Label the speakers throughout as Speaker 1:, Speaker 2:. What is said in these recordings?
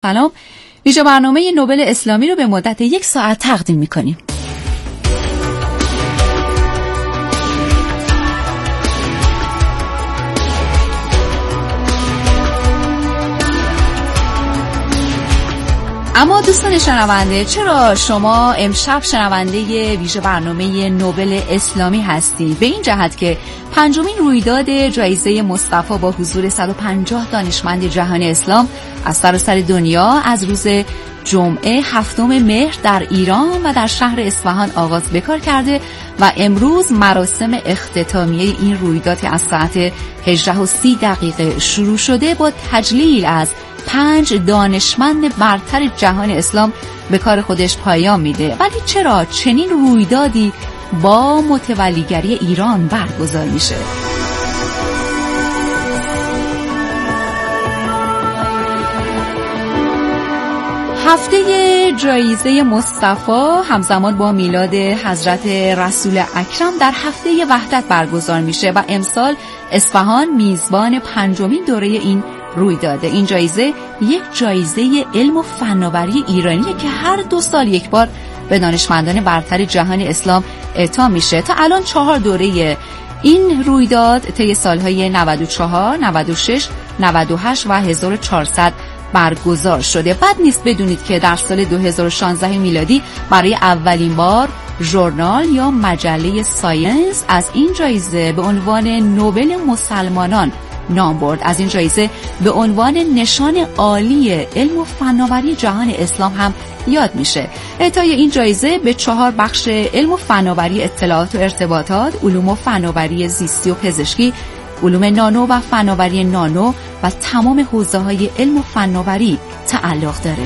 Speaker 1: سلام ویژه برنامه نوبل اسلامی رو به مدت 1 ساعت تقدیم می‌کنیم. اما دوستان شنونده، چرا شما امشب شنونده ویژه برنامه نوبل اسلامی هستید؟ به این جهت که 5مین رویداد جایزه مصطفی با حضور 150 دانشمند جهان اسلام از سراسر دنیا از روز جمعه 7 مهر در ایران و در شهر اصفهان آغاز به کار کرده و امروز مراسم اختتامیه این رویداد از ساعت 18:30 شروع شده با تجلیل از 5 دانشمند برتر جهان اسلام به کار خودش پایان میده. ولی چرا چنین رویدادی با متولیگری ایران برگزار میشه؟ هفته جایزه مصطفی همزمان با میلاد حضرت رسول اکرم در هفته وحدت برگزار میشه و امسال اصفهان میزبان 5مین دوره این رویداده. این جایزه یک جایزه علم و فناوری ایرانیه که هر 2 سال یک بار به دانشمندان برتر جهان اسلام اعطا میشه. تا الان 4 دوره این رویداد طی سالهای 94، 96، 98 و 1400 برگزار شده. بد نیست بدونید که در سال 2016 میلادی برای اولین بار ژورنال یا مجله ساینس از این جایزه به عنوان نوبل مسلمانان نام برد. از این جایزه به عنوان نشان عالی علم و فناوری جهان اسلام هم یاد میشه. اعطای این جایزه به 4 بخش علم و فناوری اطلاعات و ارتباطات، علوم و فناوری زیستی و پزشکی، علوم نانو و فناوری نانو و تمام حوزه‌های علم و فناوری تعلق داره.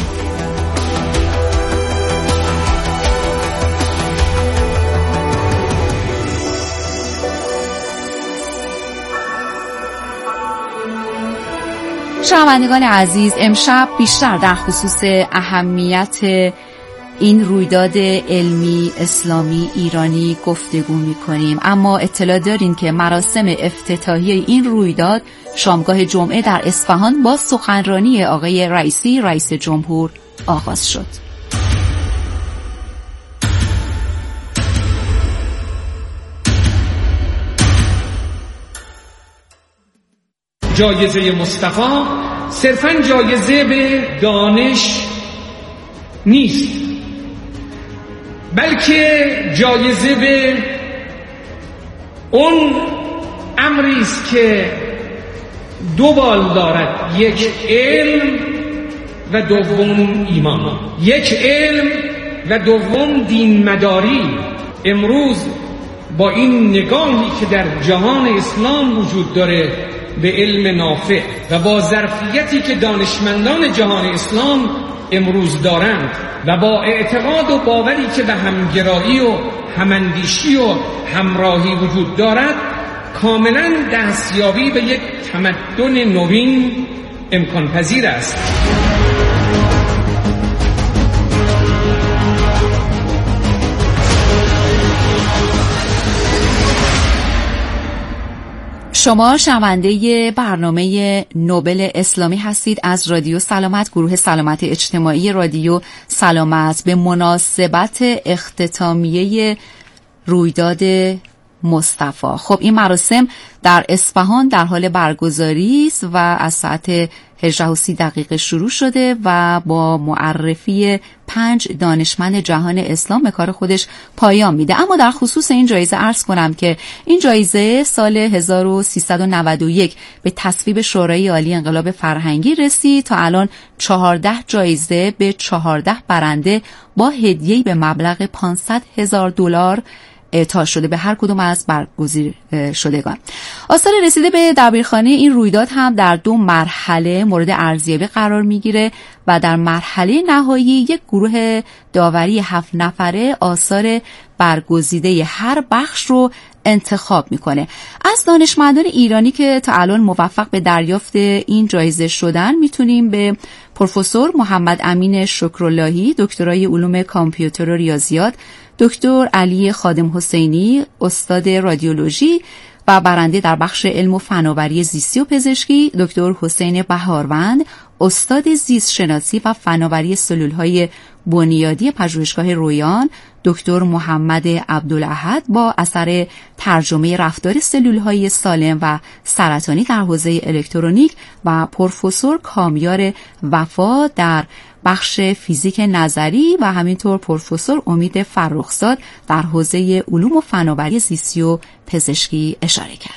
Speaker 1: شنوندگان عزیز، امشب بیشتر در خصوص اهمیت این رویداد علمی اسلامی ایرانی گفتگو می‌کنیم، اما اطلاع دارین که مراسم افتتاحیه این رویداد شامگاه جمعه در اصفهان با سخنرانی آقای رئیسی رئیس جمهور آغاز شد.
Speaker 2: جایزه مصطفی صرفاً جایزه به دانش نیست، بلکه جایزه به اون امری است که 2 بال دارد، یک علم و دوم ایمان، یک علم و دوم دین مداری. امروز با این نگاهی که در جهان اسلام وجود داره به علم نافع و با ظرفیتی که دانشمندان جهان اسلام امروز دارند و با اعتقاد و باوری که به همگرایی و هماندیشی و همراهی وجود دارد، کاملا دستیابی به یک تمدن نوین امکان پذیر است.
Speaker 1: شما شنونده برنامه نوبل اسلامی هستید از رادیو سلامت، گروه سلامت اجتماعی رادیو سلامت، به مناسبت اختتامیه رویداد مصطفی. خب این مراسم در اصفهان در حال برگزاری است و از ساعت 18:30 شروع شده و با معرفی 5 دانشمند جهان اسلام به کار خودش پایان میده. اما در خصوص این جایزه عرض کنم که این جایزه سال 1391 به تصویب شورای عالی انقلاب فرهنگی رسید. تا الان 14 جایزه به 14 برنده با هدیه‌ای به مبلغ $500,000 اعطا شده به هر کدوم از برگزیده شدگان. آثار رسیده به دبیرخانه این رویداد هم در 2 مرحله مورد ارزیابی قرار میگیره و در مرحله نهایی یک گروه داوری 7 نفره آثار برگزیده هر بخش رو انتخاب میکنه. از دانشمندان ایرانی که تا الان موفق به دریافت این جایزه شدن میتونیم به پروفسور محمد امین شکراللهی، دکترای علوم کامپیوتر و ریاضیات، دکتر علی خادم حسینی، استاد رادیولوژی و برنده در بخش علم و فناوری زیستی و پزشکی، دکتر حسین بهاروند، استاد زیست شناسی و فناوری سلولهای بنیادی پژوهشگاه رویان دکتر محمد عبدالاحد با اثر ترجمه رفتار سلولهای سالم و سرطانی در حوزه الکترونیک و پروفسور کامیار وفا در بخش فیزیک نظری و همینطور پروفسور امید فرخزاد در حوزه علوم و فناوری زیستی و پزشکی اشاره کرد.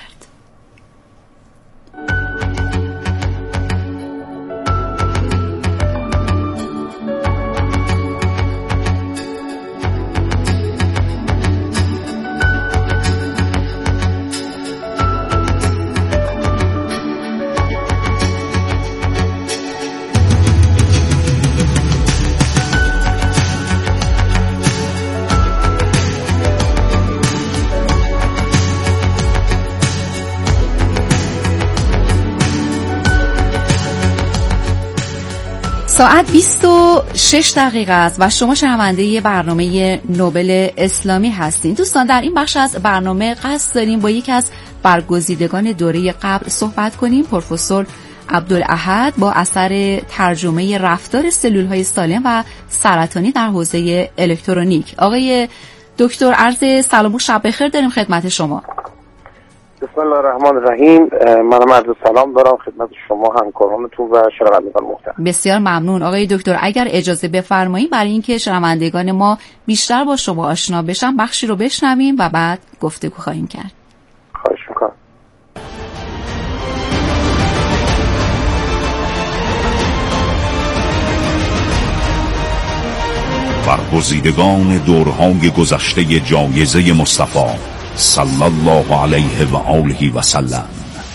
Speaker 1: ساعت 26 دقیقه است و شما شنونده برنامه نوبل اسلامی هستین. دوستان، در این بخش از برنامه قصد داریم با یکی از برگزیدگان دوره قبل صحبت کنیم، پروفسور عبدالاحد با اثر ترجمه رفتار سلولهای سالم و سرطانی در حوزه الکترونیک. آقای دکتر، عرض سلام و شب بخیر داریم خدمت شما.
Speaker 3: بسم الله الرحمن الرحیم. منم عرض سلام دارم خدمت شما، همکارانتون و شنوندگان محترم.
Speaker 1: بسیار ممنون. آقای دکتر، اگر اجازه بفرمایید برای اینکه شنوندگان ما بیشتر با شما آشنا بشن بخشی رو بشنویم و بعد گفتگو خواهیم کرد.
Speaker 3: خواهش میکنم.
Speaker 4: برگزیدگان دورهای گذشته جایزه مصطفی صلی الله علیه و آله و سلم.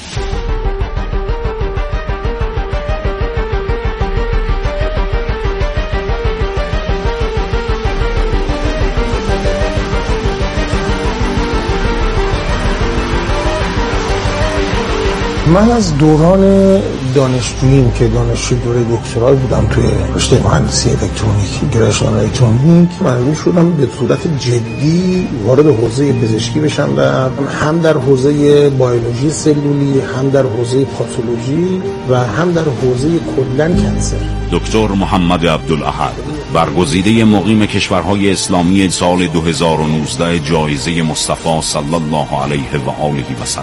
Speaker 5: من از دوران دانشجوییم که دانشجوی دوره دکترا بودم توی رشته مهندسی الکترونیک، گرایشان الکترونیک، مجبور شدم به صورت جدی وارد حوزه پزشکی بشم و هم در حوزه بیولوژی سلولی، هم در حوزه پاتولوژی و هم در حوزه کلاً کنسر.
Speaker 4: دکتر محمد عبدالاحد، برگزیده مقیم کشورهای اسلامی سال 2019 جایزه مصطفی صلی الله علیه و آله و سلم،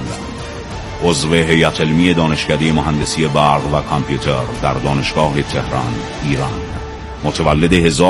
Speaker 4: عضو هیئت علمی دانشکده مهندسی برق و کامپیوتر در دانشگاه تهران، ایران، متولد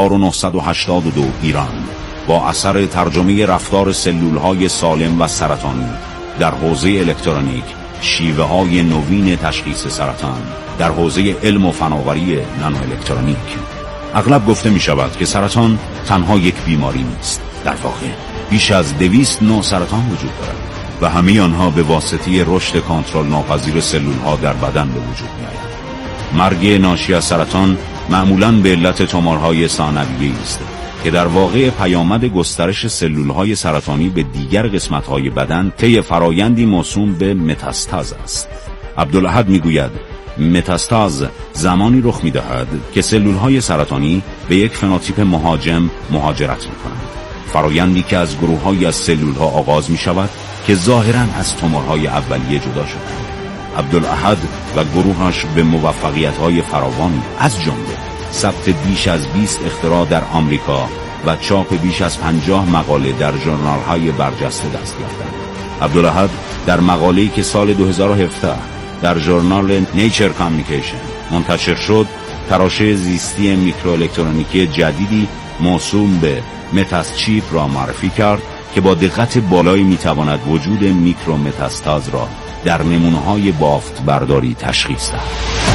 Speaker 4: 1982 ایران، با اثر ترجمه رفتار سلولهای سالم و سرطانی در حوزه الکترونیک، شیوه‌های نوین تشخیص سرطان در حوزه علم و فناوری نانو الکترونیک. اغلب گفته می شود که سرطان تنها یک بیماری نیست، در واقع بیش از 200 نوع سرطان وجود دارد و همه آنها به واسطه رشد کنترل ناپذیر سلولها در بدن به وجود می‌آید. مرگ ناشی از سرطان معمولاً به علت تومورهای ثانویه‌ای است که در واقع پیامد گسترش سلولهای سرطانی به دیگر قسمت‌های بدن طی فرایندی موسوم به متاستاز است. عبدالاحد می‌گوید متاستاز زمانی رخ می‌دهد که سلولهای سرطانی به یک فنوتیپ مهاجم مهاجرت می‌کنند. فرایندی که از گروه‌هایی از سلول‌ها آغاز می‌شود که ظاهراً از تومورهای اولیه جدا شدند. عبدالاحد و گروهش به موفقیت‌های فراوانی از جمله ثبت بیش از 20 اختراع در آمریکا و چاپ بیش از 50 مقاله در ژورنال‌های برجسته دست یافتند. عبدالاحد در مقاله‌ای که سال 2017 در ژورنال نیچر کامیونیکیشن منتشر شد، تراشه زیستی میکروالکترونیکی جدیدی موسوم به متاسچیپ را معرفی کرد که با دقت بالایی میتواند وجود میکرومتاستاز را در نمونه‌های بافت برداری تشخیص دهد.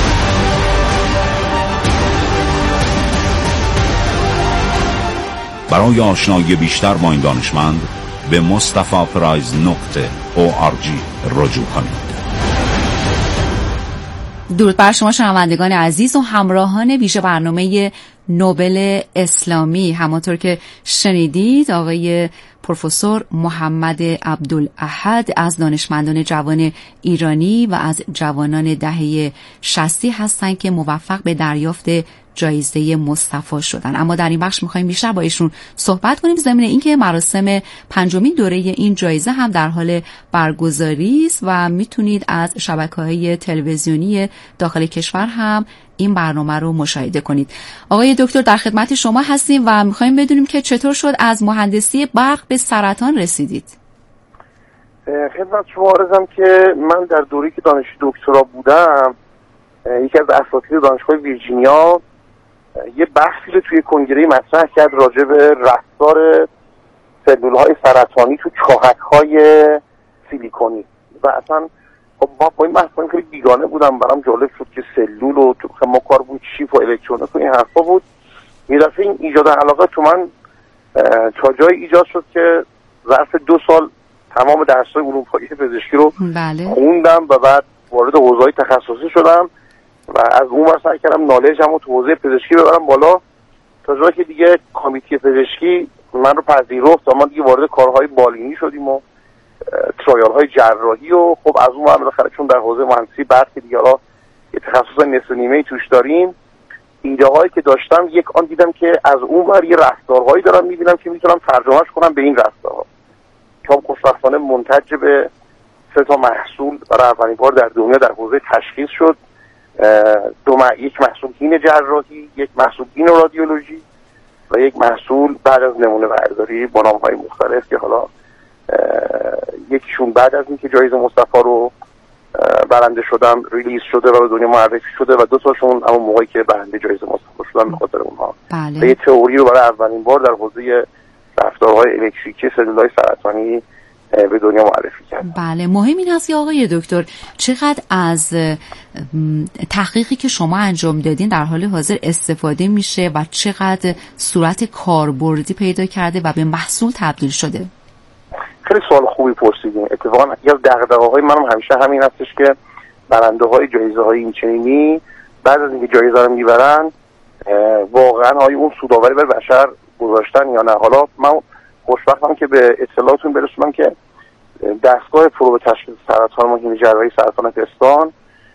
Speaker 4: برای آشنایی بیشتر با این دانشمند به mustafaprize.org رجوع کنید.
Speaker 1: درود بر شما شنوندگان عزیز و همراهان ویژه برنامه نوبل اسلامی. همانطور که شنیدید آقای پروفسور محمد عبدالاحد از دانشمندان جوان ایرانی و از جوانان دهه 60 هستند که موفق به دریافت جایزه مصطفی شدن. اما در این بخش می‌خوایم بیشتر با ایشون صحبت کنیم ضمن اینکه مراسم 5مین دوره این جایزه هم در حال برگزاری است و میتونید از شبکه‌های تلویزیونی داخل کشور هم این برنامه رو مشاهده کنید. آقای دکتر در خدمت شما هستیم و می‌خوایم بدونیم که چطور شد از مهندسی برق به سرطان رسیدید.
Speaker 3: خدمت شما عرضم که من در دوره‌ای که دانشجوی دکترا بودم یکی از اساتید دانشگاه ویرجینیا یه بحثی رو توی کنگره مطرح کرد راجع به رفتار سلول‌های سرطانی تو چاهک‌های سیلیکونی و اصلا ما با این بحث خیلی بیگانه بودم. برام جالب شد که سلول و تو ما کار بود چیپ و الکترونیک و این حرفا بود. یه دفعه این ایجاد علاقه تو من تا جایی ایجاد شد که ظرف 2 سال تمام درس‌های علوم پزشکی رو خوندم و بعد وارد حوزه‌های تخصصی شدم و از اون ور سعی کردم نالجمو تو حوزه پزشکی ببرم بالا تا جایی که دیگه کمیته پزشکی من رو پذیرفت و ما دیگه وارد کارهای بالینی شدیم و ترایال‌های جراحی و خب از اون ور بالاخره چون در حوزه مهندسی برق دیگه حالا یه تخصص نصف نیمه‌ای توش داریم، ایده‌هایی که داشتم یک آن دیدم که از اون ور یه رفتارهایی دارم می‌بینم که میتونم ترجمهش کنم به این رفتارها. که خوشبختانه منتج به 3 محصول برای اولین بار در دنیا در حوزه تشخیص شد. یک محصول گین جراحی، یک محصول گین رادیولوژی و یک محصول بعد از نمونه برداری با نام‌های مختلف که حالا یکیشون بعد از اینکه جایزه مصطفی رو برنده شدم ریلیز شده و به دنیا معرفی شده و 2 تاشون همون موقعی که برنده جایزه مصطفی شدن به خاطر اونها.
Speaker 1: بله.
Speaker 3: یه تئوری رو برای اولین بار در حوزه رفتارهای الکتریکی سلول‌های سرطانی به دنیا معرفی کرد.
Speaker 1: بله، مهم این هست که آقای دکتر چقدر از تحقیقی که شما انجام دادین در حال حاضر استفاده میشه و چقدر صورت کاربردی پیدا کرده و به محصول تبدیل شده؟
Speaker 3: خیلی سوال خوبی پرسیدین. اتفاقا یکی از دغدغه‌های منم همیشه همین هستش که برنده‌های جایزه‌های اینچنینی بعد از اینکه جایزه رو میبرن واقعا آیا اون سودآوری بر بشر گذاشتن یا نه. حالا من خوشبختم که به اطلاعاتون برسونم که دستگاه پرو تشخیص سرطان ماهیانه جراحی سرطان پستان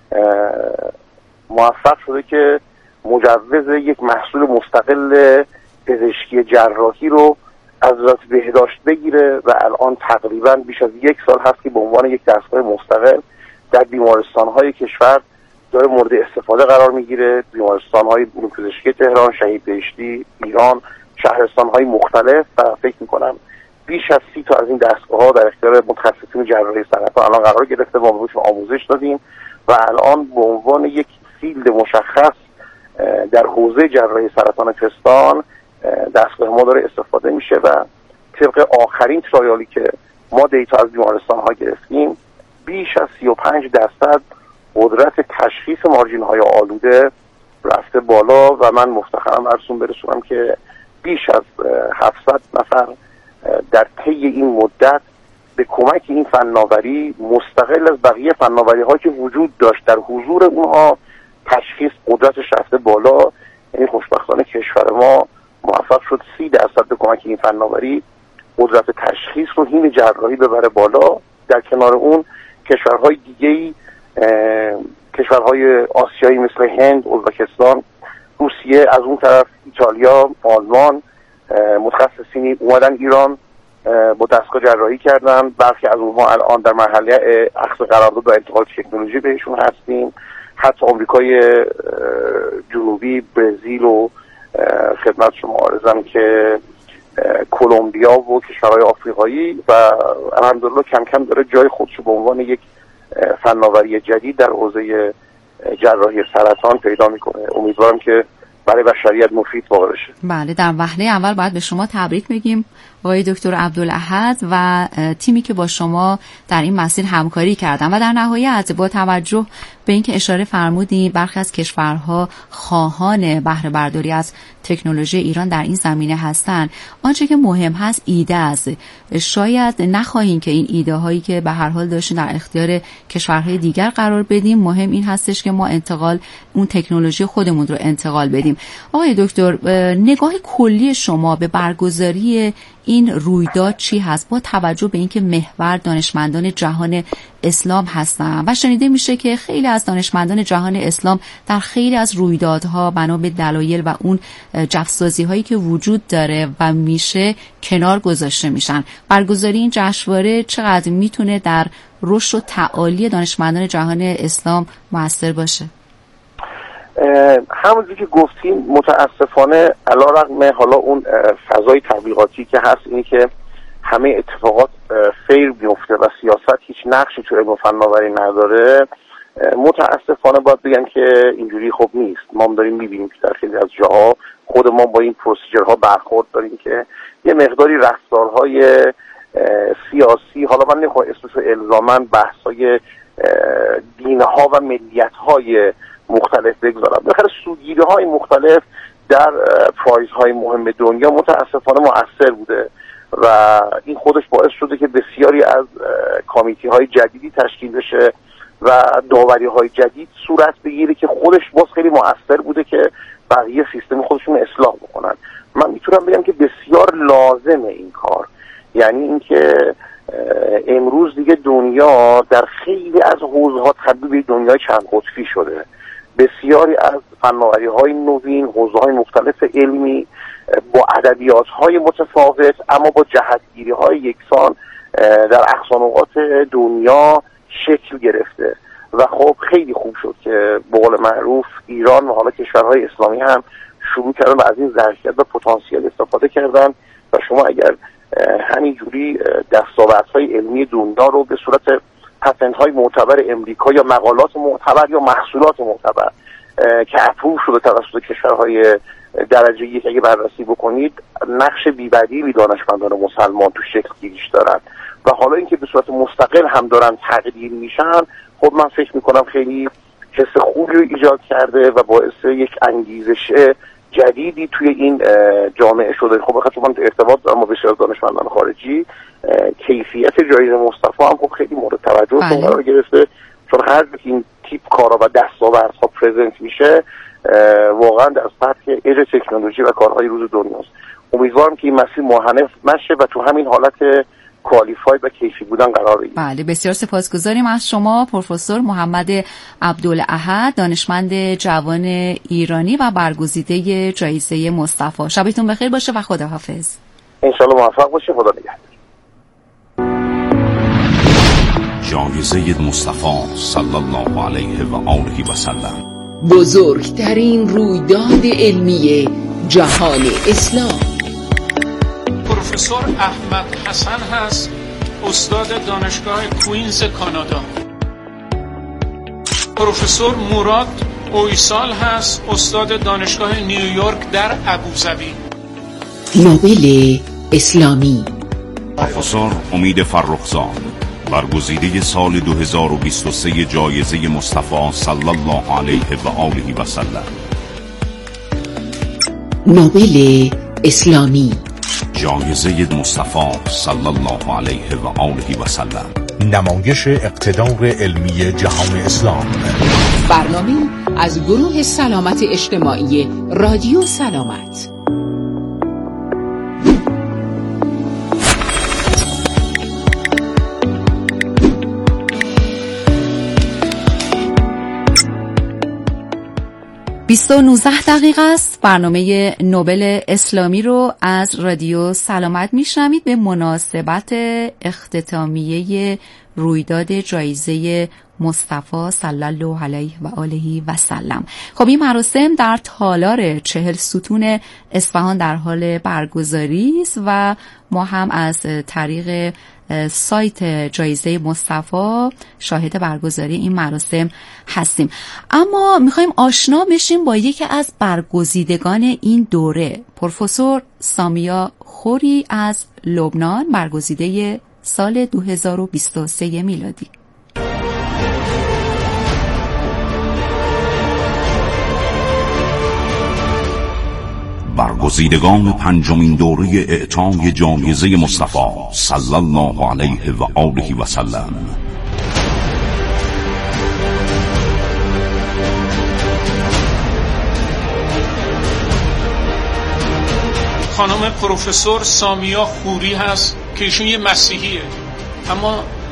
Speaker 3: موفق شده که مجوز یک محصول مستقل پزشکی جراحی رو از وزارت بهداشت بگیره و الان تقریبا بیش از 1 سال هست که به عنوان یک دستگاه مستقل در بیمارستان‌های کشور داره مورد استفاده قرار میگیره. بیمارستان‌های علوم پزشکی تهران، شهید بهشتی، ایران، شهرستان‌های مختلف و فکر می‌کنم بیش از 30 تا از این دستگاه‌ها در اختیار متخصصین جراحی سرطان الان قرار گرفته و بهشون آموزش دادیم و الان به عنوان یک فیلد مشخص در حوزه جراحی سرطان پستان دستگاه ما داره استفاده میشه و طبق آخرین ترایالی که ما دیتا از بیمارستان‌ها گرفتیم بیش از 35% قدرت تشخیص مارجین‌های آلوده رفته بالا و من مفتخرم براتون برسونم که بیش از 700 نفر در طی این مدت به کمک این فناوری مستقل از بقیه فناوری‌ها که وجود داشت در حضور اونها تشخیص قدرتش رفته بالا. یعنی خوشبختانه کشور ما موفق شد 30% به کمک این فناوری قدرت تشخیص رو حین جراحی ببره بالا. در کنار اون کشورهای دیگه‌ای کشورهای آسیایی مثل هند، ازبکستان، روسیه، از اون طرف ایتالیا، آلمان متخصصینی اومدن ایران با دستگاه جراحی کردن. برخی از اونها الان در مرحله اخذ قرارداد و انتقال تکنولوژی بهشون هستیم. حتی آمریکای جنوبی، برزیل و خدمت شما عرضم که کلمبیا و کشورهای آفریقایی و الحمدلله کم کم داره جای خودشو به عنوان یک فناوری جدید در حوزه جراحی سرطان پیدا میکنه. امیدوارم که برای بشریت مفید واقع بشه.
Speaker 1: بله، در وهله اول باید به شما تبریک بگیم آقای دکتر عبدالاحد و تیمی که با شما در این مسیر همکاری کردن و در نهایت با توجه به اینکه اشاره فرمودید برخی از کشورها خواهان بهره برداری از تکنولوژی ایران در این زمینه هستند، آنچه که مهم هست ایده است. شاید نخواهیم که این ایده هایی که به هر حال داشتیم در اختیار کشورهای دیگر قرار بدیم، مهم این هستش که ما اون تکنولوژی خودمون رو انتقال بدیم. آقای دکتر، نگاه کلی شما به برگزاری این رویداد چی هست با توجه به اینکه محور دانشمندان جهان اسلام هستم و شنیده میشه که خیلی از دانشمندان جهان اسلام در خیلی از رویدادها بنا به دلایل و اون جفسازی هایی که وجود داره و میشه کنار گذاشته میشن. برگزاری این جشنواره چقدر میتونه در رشد و تعالی دانشمندان جهان اسلام مؤثر باشه؟
Speaker 3: همونجوری که گفتیم متاسفانه علیرغم حالا اون فضای تبلیغاتی که هست، اینی که همه اتفاقات فیر میفته و سیاست هیچ نقشی تو علم و فناوری نداره، متاسفانه باید بگم که اینجوری خب نیست. ما داریم میبینیم که در خیلی از جاها خود ما با این پروسیجرها برخورد داریم که یه مقداری رفتارهای سیاسی، حالا من نمیخوام اسمشو الزاماً بحثای دینها و ملیت‌های مختلف بگذارم، بالاخره سوگیری‌های مختلف در پرایزهای مهم دنیا متاسفانه مؤثر بوده و این خودش باعث شده که بسیاری از کامیتی‌های جدیدی تشکیل بشه و داوری‌های جدید صورت بگیره که خودش باز خیلی مؤثر بوده که بقیه سیستم خودشون اصلاح بکنن. من میتونم بگم که بسیار لازمه این کار، یعنی اینکه امروز دیگه دنیا در خیلی از حوزه‌ها تبدیل به دنیای چند قطبی شده. بسیاری از فناوری‌های نوین، حوزه‌های مختلف علمی با ادبیات‌های متفاوت اما با جهتگیری‌های یکسان در اقصانوقات دنیا شکل گرفته و خب خیلی خوب شد که به قول معروف ایران و حالا کشورهای اسلامی هم شروع کردن و از این ظرفیت و پتانسیل استفاده کردن و شما اگر همینجوری دستاوردهای علمی دنیا رو به صورت پتنت‌های معتبر امریکا یا مقالات معتبر یا محصولات معتبر که اپروو شده توسط کشورهای درجه یک اگه بررسی بکنید، نقش بی‌بدیلی دانشمندان مسلمان تو شکل گیریش دارن و حالا اینکه به صورت مستقل هم دارن تقدیر میشن، خب من فکر میکنم خیلی حس خوبی رو ایجاد کرده و باعث یک انگیزش جدیدی توی این جامعه شده. خب بخاطر من ارتباط دارم با بسیار دانشمندان خارجی، کیفیت جایزه مصطفی هم خب خیلی مورد توجه قرار گرفته، چون هر که این تیپ کارا و دستاوردها پرزنت میشه واقعا در سطح ایج تکنولوژی و کارهای روز دنیاست. امیدوارم که این مسیر منحنف نشه و تو همین حالت کوالیفاید و کیفی بودن قرار بگیره.
Speaker 1: بله، بسیار سپاسگزاریم از شما پروفسور محمد عبدالاحد، دانشمند جوان ایرانی و برگزیده جایزه مصطفی. شبتون بخیر باشه و خداحافظ.
Speaker 3: انشالله موفق باشه. خدا نگهدار.
Speaker 4: جایزه مصطفی صلی الله علیه و آله و سلم،
Speaker 6: بزرگترین رویداد علمی جهان اسلام.
Speaker 2: پروفسور احمد حسن هست، استاد دانشگاه کوینز کانادا. پروفسور مراد اویسال هست، استاد دانشگاه نیویورک در ابوظبی.
Speaker 6: نوبل اسلامی
Speaker 4: پروفسور امید فرخزاد، برگزیده سال 2023 جایزه مصطفی صلی الله علیه و آله و سلم.
Speaker 6: نوبل اسلامی،
Speaker 4: جایزه مصطفی صلی الله علیه و آله و سلم.
Speaker 7: نمایش اقتدار علمی جهان اسلام.
Speaker 6: برنامه از گروه سلامت اجتماعی رادیو سلامت.
Speaker 1: و 19 است. برنامه نوبل اسلامی رو از رادیو سلامت میشنوید به مناسبت اختتامیه رویداد جایزه مصطفی صلی الله علیه و آله و سلم. خب این مراسم در تالار 40 ستون اصفهان در حال برگزاری است و ما هم از طریق سایت جایزه مصطفی شاهد برگزاری این مراسم هستیم. اما میخوایم آشنا بشیم با یکی از برگزیدگان این دوره، پروفسور سامیا خوری از لبنان، برگزیده سال 2023 میلادی.
Speaker 4: برگزیدگان پنجمین دوره اعطای جایزه مصطفی صلی الله علیه و آله و سلم.
Speaker 2: خانم پروفسور سامیا خوری هست که ایشون یه مسیحیه، اما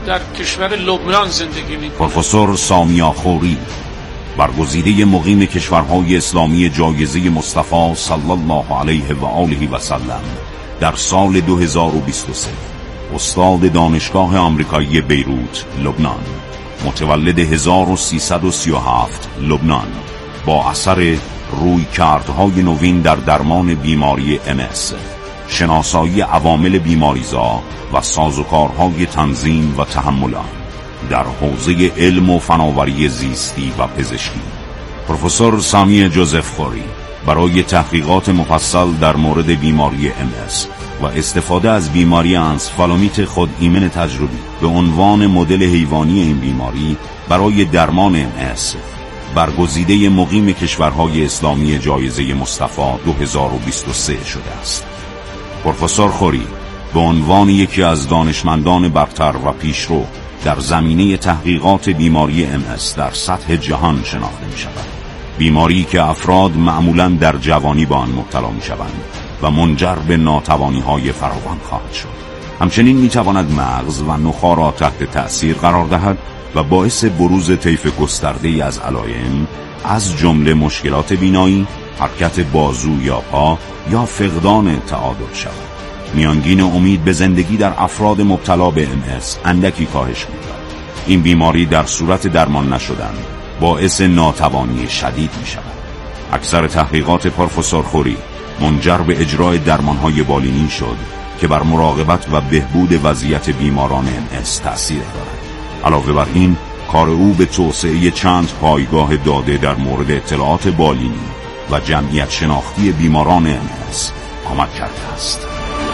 Speaker 2: در کشور لبنان زندگی می‌کنم.
Speaker 4: پروفسور سامی آخوری، برگزیده مقیم کشورهای اسلامی جایزه مصطفی صلی الله علیه و آله و سلم در سال 2023، استاد دانشگاه آمریکایی بیروت، لبنان، متولد 1337 لبنان، با اثر رویکردهای نوین در درمان بیماری MS، شناسایی عوامل بیماریزا و سازوکارهای تنظیم و تحمل آن در حوزه علم و فناوری زیستی و پزشکی. پروفسور سامی جوزف خوری برای تحقیقات مفصل در مورد بیماری MS و استفاده از بیماری انسفالومیت خود ایمن تجربی به عنوان مدل حیوانی این بیماری برای درمان MS، برگزیده مقیم کشورهای اسلامی جایزه مصطفی 2023 شده است. پروفسور خوری به عنوان یکی از دانشمندان برتر و پیشرو در زمینه تحقیقات بیماری MS در سطح جهان شناخته می شود. بیماری که افراد معمولاً در جوانی با آن مبتلا می شوند و منجر به ناتوانی‌های فراوان خواهد شد. همچنین می تواند مغز و نخاع را تحت تأثیر قرار دهد و باعث بروز طیف گسترده‌ای از علائم از جمله مشکلات بینایی، حرکت بازو یا پا یا فقدان تعادل شود. میانگین امید به زندگی در افراد مبتلا به MS اندکی کاهش می‌یابد. این بیماری در صورت درمان نشدن باعث ناتوانی شدید می‌شود. اکثر تحقیقات پروفسور خوری منجر به اجرای درمان‌های بالینی شد که بر مراقبت و بهبود وضعیت بیماران MS تأثیر دارد. علاوه بر این، کار او به توسعه چند پایگاه داده در مورد اطلاعات بالینی و جمعیت شناختی بیماران MS کمک کرده است.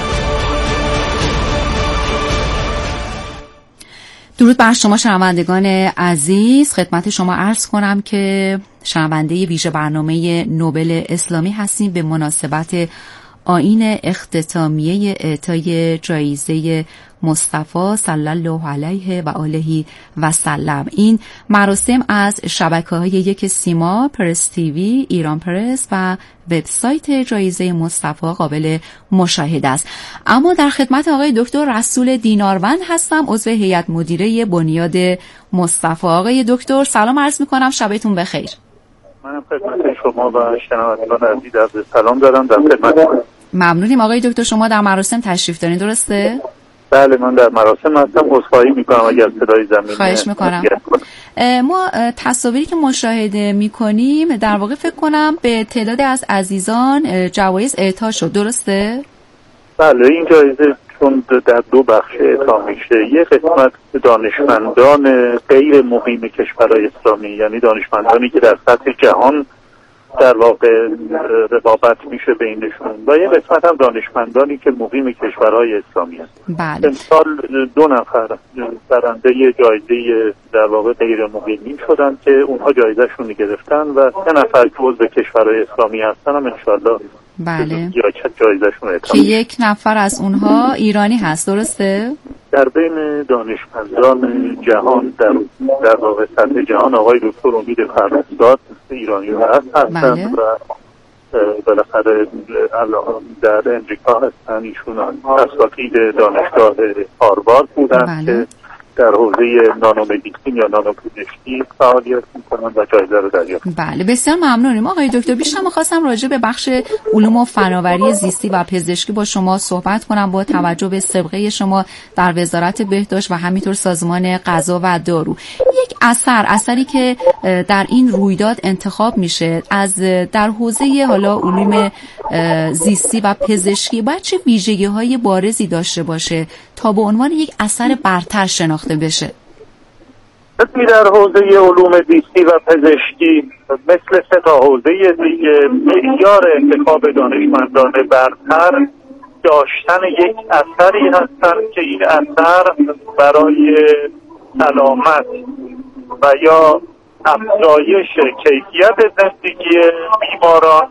Speaker 1: درود بر شما شنوندگان عزیز، خدمت شما عرض کنم که شنونده ویژه برنامه نوبل اسلامی هستیم به مناسبت آیین اختتامیه اعطای جایزه مصطفی صلی الله علیه و آله و سلم. این مراسم از شبکه‌های یک سیما، پرس تیوی، ایران پرس و وبسایت جایزه مصطفی قابل مشاهده است. اما در خدمت آقای دکتر رسول دیناروند هستم، عضو هیئت مدیره بنیاد مصطفی. آقای دکتر سلام عرض می‌کنم، شبتون بخیر.
Speaker 8: منم خدمت شما و شنوندگان عزیز عرض سلام دارم. در خدمتتون.
Speaker 1: ممنونیم آقای دکتر، شما در مراسم تشریف دارین درسته؟
Speaker 8: بله من در مراسم هستم. عذرخواهی میکنم اگر صدای زمین
Speaker 1: خواهش میکنم. ما تصاویری که مشاهده میکنیم در واقع فکر کنم به تعدادی از عزیزان جوایز اعطا شد، درسته؟
Speaker 8: بله این جایزه چون در دو بخش اعطا میشه، یک قسمت دانشمندان غیر مقیم کشورهای اسلامی، یعنی دانشمندانی که در سطح جهان در واقع رقابت میشه بینشون، و یه قسمت هم دانشمندانی که مقیم کشورهای اسلامی هست.
Speaker 1: بله.
Speaker 8: امسال 2 نفر برنده جایزه در واقع غیر مقیمین شدن که اونها جایزهشون گرفتن و 3 نفر که عضو کشورهای اسلامی هستن هم انشالله
Speaker 1: بله
Speaker 8: جایزهشون اعطا
Speaker 1: که یک نفر از اونها ایرانی هست، درسته؟
Speaker 8: در بین دانشمندان جهان در واقع سطح جهان آقای دکتر امید فرخزاد ایرانی هستند
Speaker 1: بله.
Speaker 8: و بالاخره در امریکا هستن. ایشون اساتید دانشگاه هاروارد بودن
Speaker 1: بله.
Speaker 8: که در حوزه نانومدیسین یا نانوپزشکی فعالیت میکنن و جایزه رو دریافت.
Speaker 1: بله بسیار ممنونیم آقای دکتر. بیشتر می‌خواستم راجع به بخش علوم و فناوری زیستی و پزشکی با شما صحبت کنم با توجه به سابقه شما در وزارت بهداشت و همینطور سازمان غذا و دارو. یک اثری که در این رویداد انتخاب میشه از در حوزه حالا علوم زیستی و پزشکی باید چه ویژگی‌های بارزی داشته باشه تا به عنوان یک اثر برتر شناخته بشه؟
Speaker 8: در حوزه علوم زیستی و پزشکی مثل 3 حوزه دیگه معیار انتخاب دانشمندان برتر داشتن یک اثری هستند که این اثر برای سلامت و یا افزایش کیفیت زندگی بیماران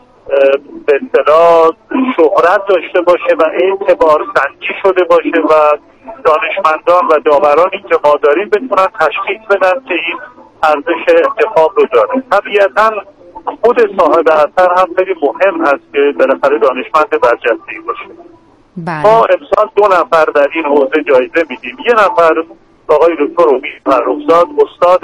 Speaker 8: به اصطلاح شهرت داشته باشه و اعتبار سنجی شده باشه و دانشمندان و داورانی که ما داریم بتونن تشخیص بدن که این ارزش انتخاب رو داره. طبیعتاً خود صاحب اثر هم خیلی مهم هست که بالاخره دانشمند برجسته‌ای باشه.
Speaker 1: بله.
Speaker 8: ما امسال 2 نفر در این حوزه جایزه میدیم. 1 نفر آقای دکتر امید فرخزاد، استاد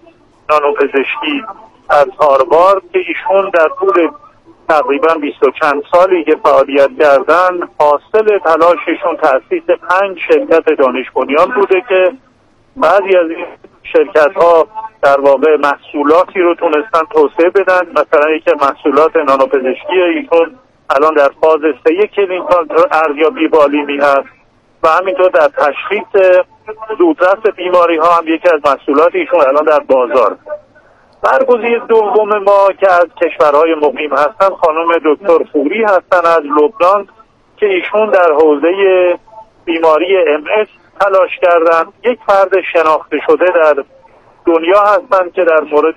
Speaker 8: نانوپزشکی از هاروارد که ایشون در طول تقریبا 20 و چند سالی که فعالیت کردن حاصل تلاششون تأسیس 5 شرکت دانش بنیان بوده که بعضی از این شرکت ها در واقع محصولاتی رو تونستن توسعه بدن. مثلا یکی محصولات نانوپزشکی ایشون الان در فاز 3 کلینیکال ارزیابی بالینی هست و همینطور در تشخیص زودرس بیماری ها هم یکی از محصولات ایشون الان در بازار. برگزیده دوم ما که از کشورهای مقیم هستن خانم دکتر فوری هستن از لبنان که ایشون در حوزه بیماری MS تلاش کردن. یک فرد شناخته شده در دنیا هستن که در مورد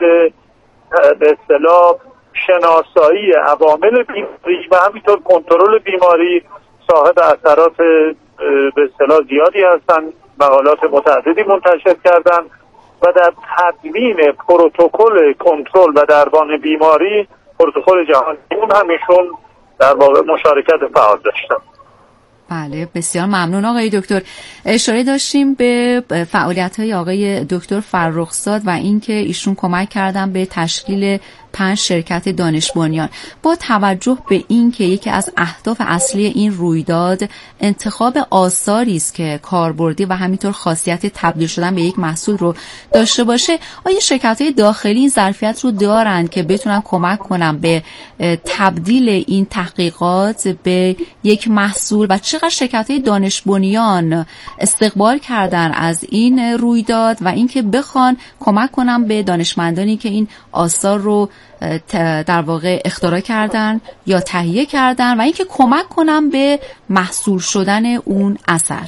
Speaker 8: به اصطلاح شناسایی عوامل بیماری و همینطور کنترل بیماری صاحب اثرات به اصطلاح زیادی هستن. مقالات متعددی منتشر کردن و در تدوین پروتکل کنترل و درمان بیماری، پروتکل جهانی، اون همیشون در واقع مشارکت فعال داشتن.
Speaker 1: بله، بسیار ممنون آقای دکتر. اشاره داشتیم به فعالیت‌های آقای دکتر فرخزاد و اینکه ایشون کمک کردن به تشکیل 5 شرکت دانش بنیان. با توجه به اینکه یکی از اهداف اصلی این رویداد انتخاب آثاری است که کاربردی و همینطور خاصیت تبدیل شدن به یک محصول رو داشته باشه، آیا شرکت‌های داخلی این ظرفیت رو دارند که بتونن کمک کنن به تبدیل این تحقیقات به یک محصول و چقدر شرکت‌های دانش بنیان استقبال کردن از این رویداد و اینکه بخوان کمک کنن به دانشمندانی که این آثار رو در واقع اختراع کردن یا تهیه کردن و اینکه کمک کنن به محصول شدن اون اثر؟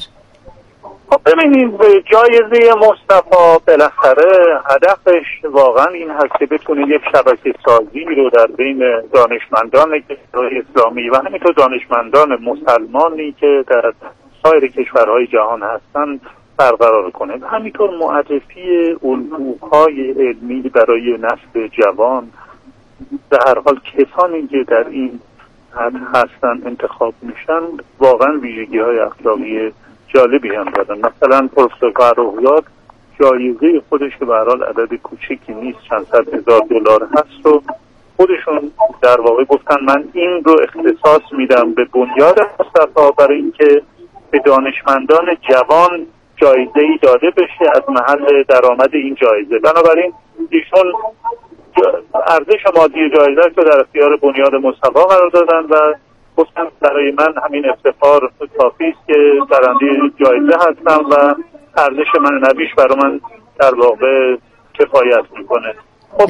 Speaker 8: خب ببینید، جایزه مصطفی بالاخره هدفش واقعا این هست که بتونه یک شبکه سازی رو در بین دانشمندان کشورهای اسلامی و همینطور دانشمندان مسلمانی که در سایر کشورهای جهان هستن برقرار کنه. همینطور معرفی الگوهای علمی برای نسل جوان، به هر حال کسانی که در این حد هستن انتخاب میشن واقعا ویژگی‌های اخلاقی جالبی هم دارن. مثلا پروفسور فرخزاد جایزه خودش که به هر حال عدد کوچیکی نیست، چند صد هزار دلار هست و خودشون در واقع گفتن من این رو اختصاص میدم به بنیاد مصطفی برای اینکه به دانشمندان جوان جایزه‌ای داده بشه از محل درآمد این جایزه. بنابراین ایشون ارزش مادی جایزه رو در اختیار بنیاد مصطفی قرار دادن و گفتن برای من همین افتخار کافی است که برنده جایزه هستم و ارزش معنویش برای من در واقع کفایت میکنه. خب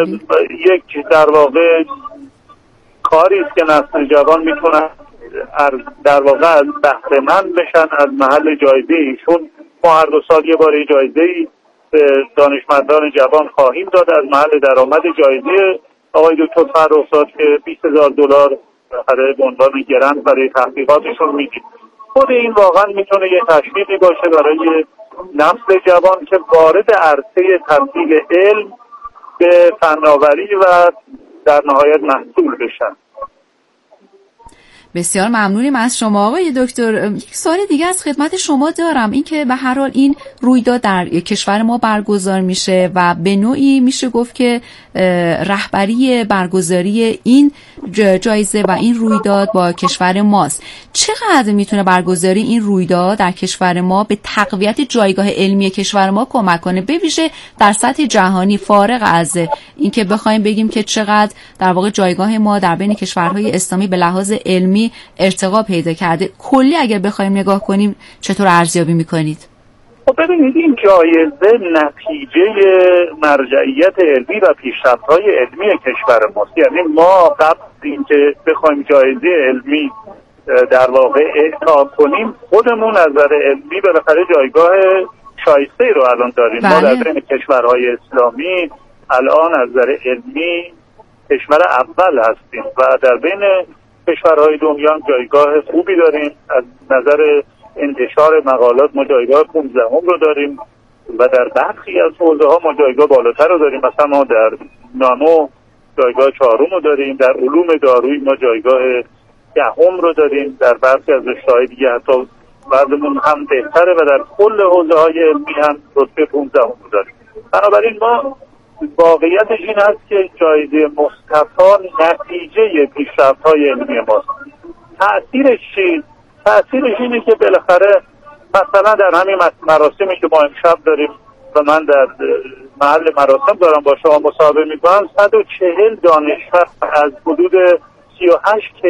Speaker 8: یک در واقع کاری است که نسل جوان میتونه در واقع از بهره مند بشن از محل جایزه ایشون. ما هر 2 سال یه بار جایزه‌ای به دانشمندان جوان خواهیم داد از محل درآمد جایزه آقای دکتر فرخزاد که 20,000 دلار برای به عنوان گرانت برای تحقیقاتشون میدیم. خود این واقعا میتونه یه تشویقی باشه برای نسل جوان که وارد عرصه تبدیل علم به فناوری و در نهایت محصول بشن.
Speaker 1: بسیار ممنونیم از شما آقای دکتر. یک سوال دیگه از خدمت شما دارم، این که به هر حال این رویداد در کشور ما برگزار میشه و به نوعی میشه گفت که رهبری برگزاری این جایزه و این رویداد با کشور ماست. چقدر میتونه برگزاری این رویداد در کشور ما به تقویت جایگاه علمی کشور ما کمک کنه، به ویژه در سطح جهانی، فارغ از اینکه بخوایم بگیم که چقدر در واقع جایگاه ما در بین کشورهای اسلامی به لحاظ علمی ارتقا پیدا کرده؟ کلی اگر بخوایم نگاه کنیم چطور ارزیابی میکنید؟
Speaker 8: خب ببینید، این جایزه نتیجه مرجعیت علمی و پیشرفت‌های علمی کشور ماست. یعنی ما قبل اینکه بخوایم جایزه علمی در واقع اعطا کنیم خودمون از نظر علمی بالاخره جایگاه شایسته رو الان داریم. ما در بین کشورهای اسلامی الان از نظر علمی کشور اول هستیم و در بین کشورهای دنیا جایگاه خوبی داریم. از نظر انتشار مقالات ما جایگاه 15 رو داریم و در برخی از حوزه ها ما جایگاه بالاتر رو داریم. مثلا ما در نانو جایگاه 4 رو داریم، در علوم دارویی ما جایگاه 10 رو داریم، در برخی از رشته‌های دیگه حتی وضعمون هم بهتره و در کل حوزه‌های علمی هم رتبه 15 داریم. بنابراین ما واقعیتش این هست که جایزه مصطفی نتیجه پیشرفت‌های علمی ماست. تأثیرش چیست؟ تأثیرش اینه که بالاخره مثلا در همین مراسمی که ما امشب داریم و من در محل مراسم دارم با شما مصاحبه میکنم، 140 دانشور از حدود 38